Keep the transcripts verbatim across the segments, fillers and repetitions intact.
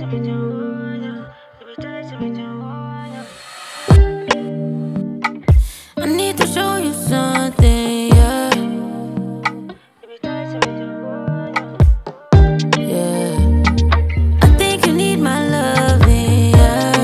I need to show you something, yeah. Yeah. I think you need my loving, yeah.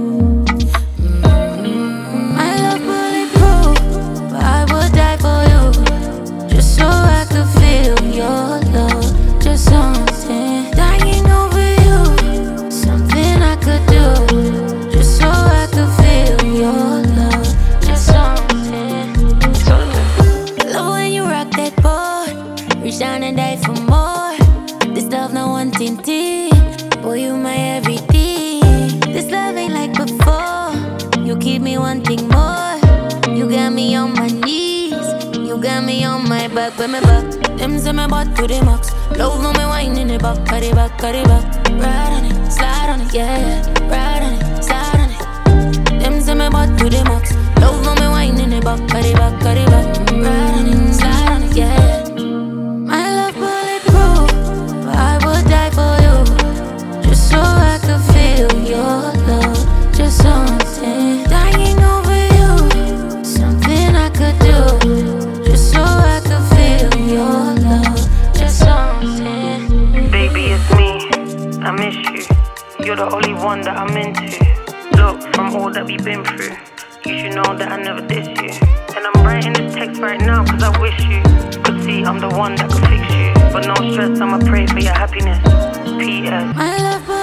Mm-hmm. My love bulletproof, but I would die for you, just so I could feel your love. Just something dying over you, something I could do, just so I could feel your love. Just something. Love when you rock that board, reach down and die for more. This love no one tinted, boy you my everything. This love ain't like before, you keep me wanting more. You got me on my knees, you got me on my back, with me back. Them say me butt to the max, love when me wine in the back, carry back, carry back. Ride on it, slide on it, yeah, yeah. Ride on it, slide on it. Them say me butt to the max, love when me wine in the back, carry back, carry back. Ride on it, slide on it, yeah, yeah. My love bulletproof, but I would die for you, just so I could feel your love. Just something dying over you, something I could do, just so I could feel your love. Just something. Baby, it's me, I miss you. You're the only one that I'm into. Look, from all that we've been through, you should know that I never diss you. And I'm writing this text right now cause I wish you could see I'm the one that could fix you. But no stress, I'ma pray for your happiness. P S My love